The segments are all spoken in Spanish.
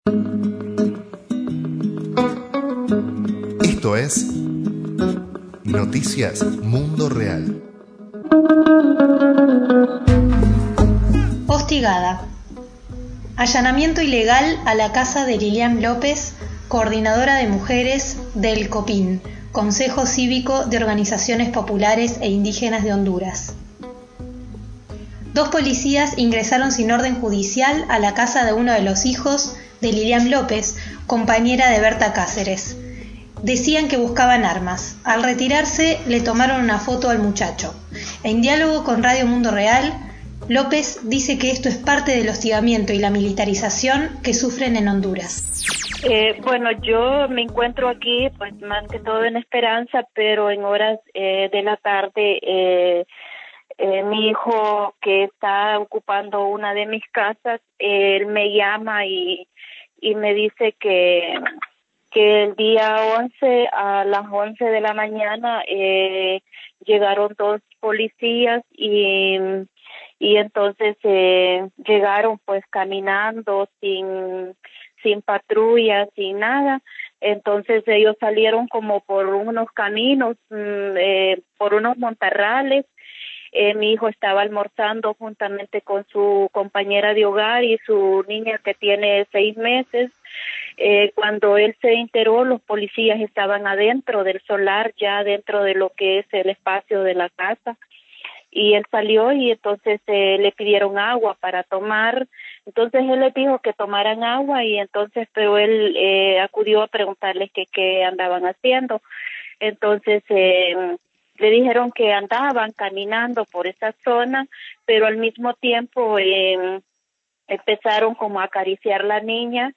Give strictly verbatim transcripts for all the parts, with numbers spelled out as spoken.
Esto es Noticias Mundo Real. Hostigada. Allanamiento ilegal a la casa de Lilian López, coordinadora de mujeres del COPIN, Consejo Cívico de Organizaciones Populares e Indígenas de Honduras. Dos policías ingresaron sin orden judicial a la casa de uno de los hijos de Lilian López, compañera de Berta Cáceres. Decían que buscaban armas. Al retirarse, le tomaron una foto al muchacho. En diálogo con Radio Mundo Real, López dice que esto es parte del hostigamiento y la militarización que sufren en Honduras. Eh, bueno, yo me encuentro aquí, pues más que todo en Esperanza, pero en horas eh, de la tarde, eh, eh, mi hijo que está ocupando una de mis casas, eh, él me llama y, y me dice que, que el día once a las once de la mañana eh, llegaron dos policías y y entonces eh, llegaron pues caminando sin sin patrulla, sin nada. Entonces ellos salieron como por unos caminos, mmm, eh, por unos montarrales. Eh, mi hijo estaba almorzando juntamente con su compañera de hogar y su niña que tiene seis meses. Eh, cuando él se enteró, los policías estaban adentro del solar, ya dentro de lo que es el espacio de la casa. Y él salió y entonces eh, le pidieron agua para tomar. Entonces él les dijo que tomaran agua y entonces, pero él eh, acudió a preguntarles que qué andaban haciendo. Entonces eh, le dijeron que andaban caminando por esa zona, pero al mismo tiempo eh, empezaron como a acariciar la niña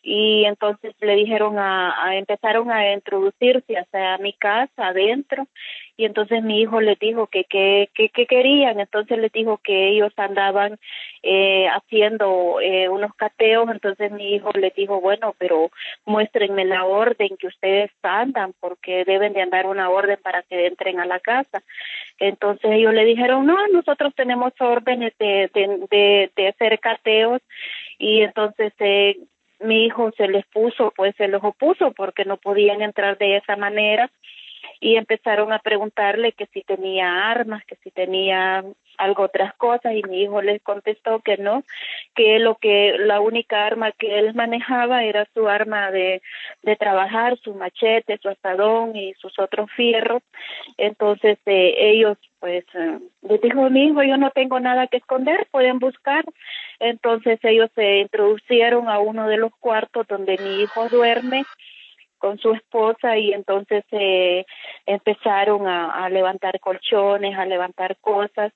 y entonces le dijeron a, a empezaron a introducirse hacia mi casa adentro y entonces mi hijo les dijo que que que, que querían. Entonces les dijo que ellos andaban eh, haciendo eh, unos cateos. Entonces mi hijo les dijo, bueno, pero muéstrenme la orden que ustedes andan, porque deben de andar una orden para que entren a la casa. Entonces ellos le dijeron, no, nosotros tenemos órdenes de de de, de hacer cateos. Y entonces eh, mi hijo se les puso, pues se les opuso porque no podían entrar de esa manera y empezaron a preguntarle que si tenía armas, que si tenía algo otras cosas y mi hijo les contestó que no, que lo que la única arma que él manejaba era su arma de de trabajar, su machete, su asadón y sus otros fierros. Entonces eh, ellos pues eh, les dijo mi hijo, yo no tengo nada que esconder, pueden buscar. Entonces ellos se introducieron a uno de los cuartos donde mi hijo duerme con su esposa y entonces eh, empezaron a, a levantar colchones, a levantar cosas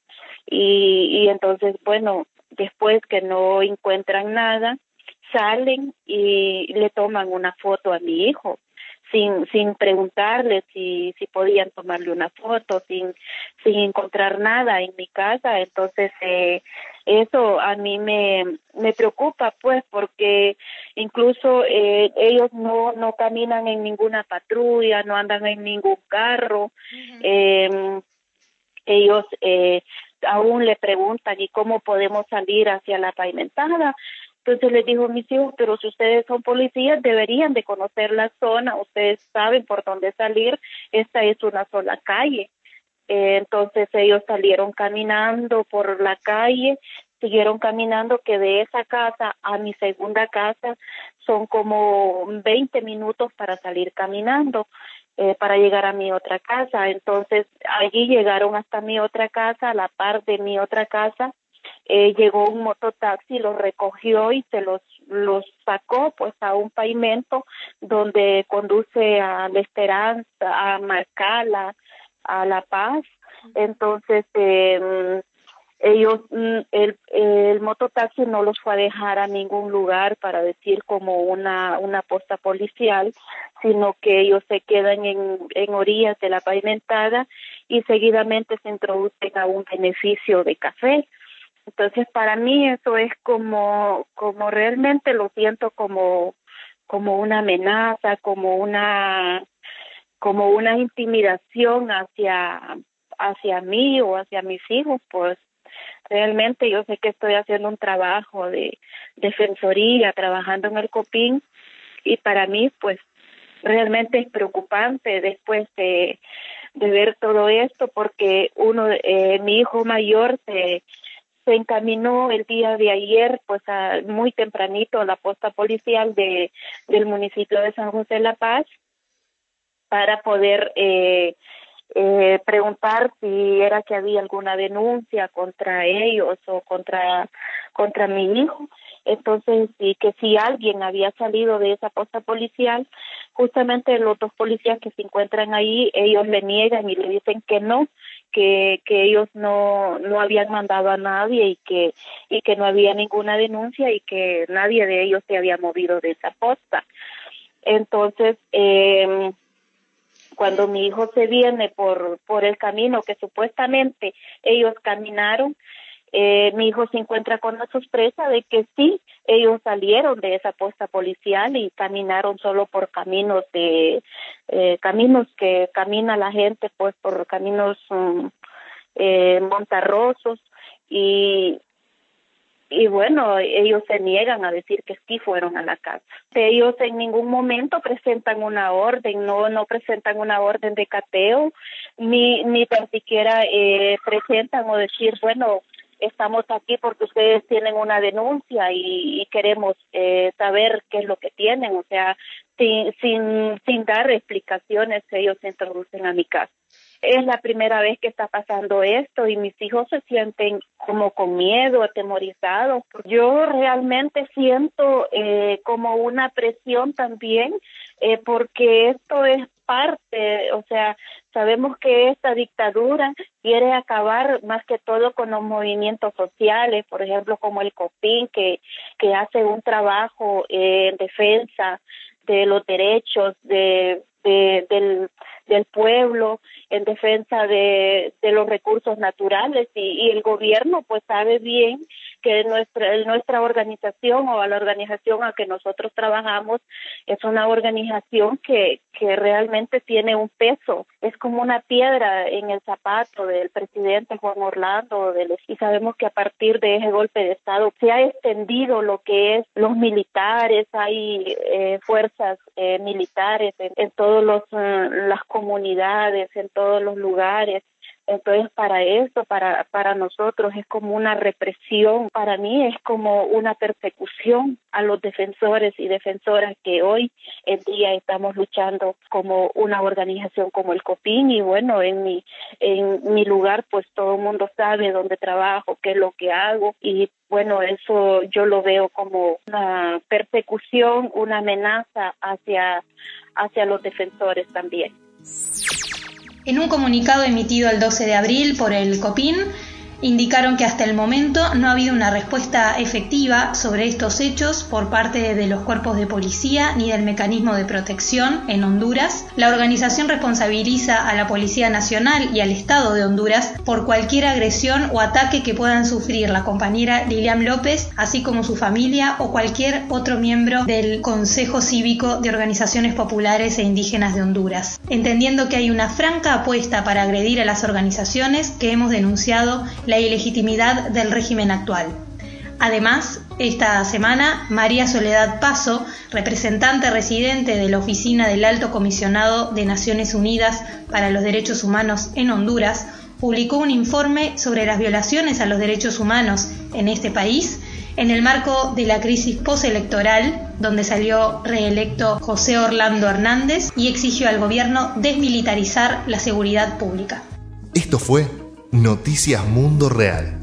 y, y entonces, bueno, después que no encuentran nada, salen y le toman una foto a mi hijo sin sin preguntarle si si podían tomarle una foto, sin sin encontrar nada en mi casa. Entonces eh, eso a mí me me preocupa, pues, porque incluso eh, ellos no no caminan en ninguna patrulla, no andan en ningún carro. Uh-huh. eh, ellos eh, aún le preguntan y cómo podemos salir hacia la pavimentada. Entonces les dijo mis hijos, pero si ustedes son policías deberían de conocer la zona, ustedes saben por dónde salir, esta es una sola calle. Eh, entonces ellos salieron caminando por la calle, siguieron caminando, que de esa casa a mi segunda casa son como veinte minutos para salir caminando, eh, para llegar a mi otra casa. Entonces allí llegaron hasta mi otra casa, a la par de mi otra casa. Eh, llegó un mototaxi, los recogió y se los los sacó pues a un pavimento donde conduce a La Esperanza, a Marcala, a La Paz. Entonces eh, ellos el el mototaxi no los fue a dejar a ningún lugar para decir como una una posta policial, sino que ellos se quedan en en orillas de la pavimentada y seguidamente se introducen a un beneficio de café. Entonces para mí eso es como como realmente lo siento como como una amenaza, como una como una intimidación hacia hacia mí o hacia mis hijos, pues Realmente yo sé que estoy haciendo un trabajo de defensoría, trabajando en el COPIN, y para mí pues realmente es preocupante después de, de ver todo esto, porque uno, eh, mi hijo mayor se, se encaminó el día de ayer pues a, muy tempranito a la posta policial de del municipio de San José La Paz para poder eh, eh, preguntar si era que había alguna denuncia contra ellos o contra contra mi hijo. Entonces, sí, que si alguien había salido de esa posta policial, justamente los dos policías que se encuentran ahí, ellos le niegan y le dicen que no, que que ellos no no habían mandado a nadie y que y que no había ninguna denuncia y que nadie de ellos se había movido de esa posta. Entonces, eh, cuando mi hijo se viene por por el camino que supuestamente ellos caminaron, Eh, mi hijo se encuentra con la sorpresa de que sí, ellos salieron de esa posta policial y caminaron solo por caminos de eh, caminos que camina la gente, pues por caminos um, eh, montarrosos, y y bueno, ellos se niegan a decir que sí fueron a la casa. Ellos en ningún momento presentan una orden, no no presentan una orden de cateo, ni ni tan siquiera eh, presentan o decir, bueno, estamos aquí porque ustedes tienen una denuncia y, y queremos eh, saber qué es lo que tienen. O sea, sin, sin, sin dar explicaciones, ellos se introducen a mi casa. Es la primera vez que está pasando esto y mis hijos se sienten como con miedo, atemorizados. Yo realmente siento eh, como una presión también, eh, porque esto es parte, o sea, sabemos que esta dictadura quiere acabar más que todo con los movimientos sociales, por ejemplo, como el COPIN, que, que hace un trabajo eh, en defensa de los derechos de, de del del pueblo, en defensa de, de los recursos naturales, y, y el gobierno pues sabe bien que nuestra nuestra organización o la organización a que nosotros trabajamos es una organización que que realmente tiene un peso, es como una piedra en el zapato del presidente Juan Orlando, del, y sabemos que a partir de ese golpe de Estado se ha extendido lo que es los militares, hay eh, fuerzas eh, militares en, en todos los uh, las comunidades, en todos los lugares. Entonces, para eso, para para nosotros es como una represión, para mí es como una persecución a los defensores y defensoras que hoy en día estamos luchando como una organización como el COPIN. Y bueno, en mi en mi lugar pues todo el mundo sabe dónde trabajo, qué es lo que hago, y bueno, eso yo lo veo como una persecución, una amenaza hacia hacia los defensores también. En un comunicado emitido el doce de abril por el COPIN, indicaron que hasta el momento no ha habido una respuesta efectiva sobre estos hechos por parte de los cuerpos de policía ni del mecanismo de protección en Honduras. La organización responsabiliza a la Policía Nacional y al Estado de Honduras por cualquier agresión o ataque que puedan sufrir la compañera Lilian López, así como su familia o cualquier otro miembro del Consejo Cívico de Organizaciones Populares e Indígenas de Honduras, entendiendo que hay una franca apuesta para agredir a las organizaciones que hemos denunciado la ilegitimidad del régimen actual. Además, esta semana, María Soledad Paso, representante residente de la Oficina del Alto Comisionado de Naciones Unidas para los Derechos Humanos en Honduras, publicó un informe sobre las violaciones a los derechos humanos en este país en el marco de la crisis postelectoral, donde salió reelecto José Orlando Hernández y exigió al gobierno desmilitarizar la seguridad pública. Esto fue Noticias Mundo Real.